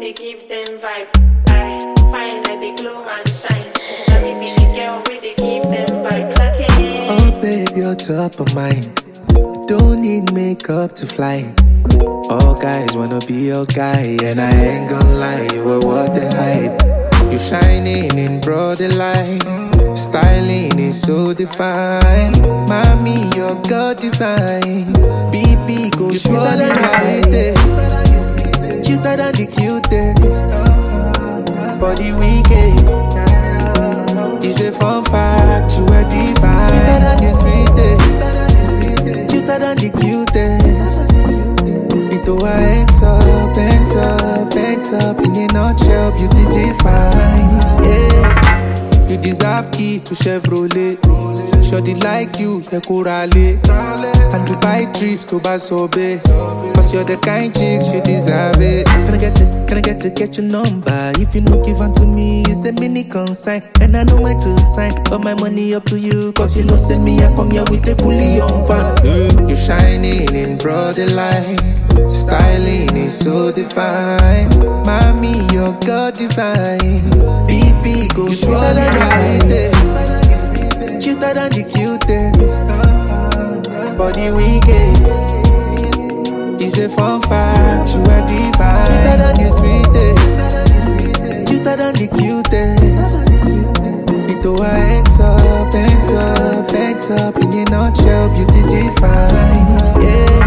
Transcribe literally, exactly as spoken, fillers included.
they give them vibe. I fine like they glow and shine. Now me be the girl where they give them vibe. Clack it. Oh babe, you're top of mind. Don't need makeup to fly. All guys wanna be your guy, and I ain't gonna lie, you are what they hype. You shining in broad light, styling is so defined. Mommy, your God design. B B go sweeter than the sweetest, cuter than the cutest. Body wicked, it's a fun fact, you are divine. Sweeter than the sweetest, cuter than the cutest. It all ends up, ends up, ends up in a nutshell, beauty defined. Yeah, you deserve key to Chevrolet. Shorty like you, yeah, Corale. And Dubai trips to Basobe. Cause you're the kind chicks, you deserve it. Can I get it? Can I get to get your number? If you no give unto me, it's a mini consign. And I know where to sign, but my money up to you. Cause you know send me, I come here with a bullion van. You shining in broad light, styling is so defined. Mommy, your God design. B B go sweeter than the sweetest, cuter than the cutest. Body wicked, it's a fun fact, you are divine. Sweeter than the sweetest, cuter than the cutest. It all ends up, ends up, ends up in a nutshell, beauty defined. Yeah.